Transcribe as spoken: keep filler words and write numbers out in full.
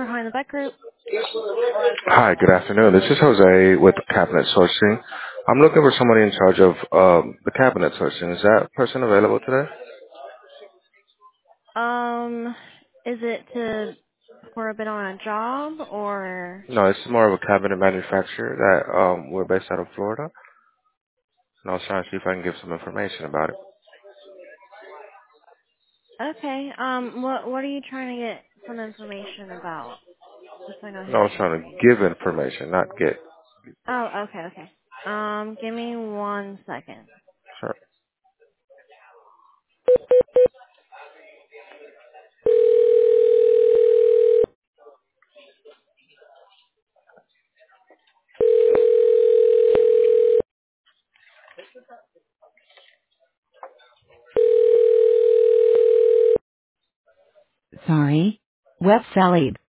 behind the Beck Group. Hi, good afternoon. This is Jose with Cabinet Sourcing. I'm looking for somebody in charge of um, the cabinet sourcing. Is that person available today? Um, is it to for a bit on a job or? No, it's more of a cabinet manufacturer that um, we're based out of Florida. And I was trying to see if I can give some information about it. Okay. Um, what what are you trying to get some information about? Just so I know No, who I to was trying transfer to you to. give information, not get. Oh, okay, okay. Um, give me one second. Sure. Sorry. Web Salib.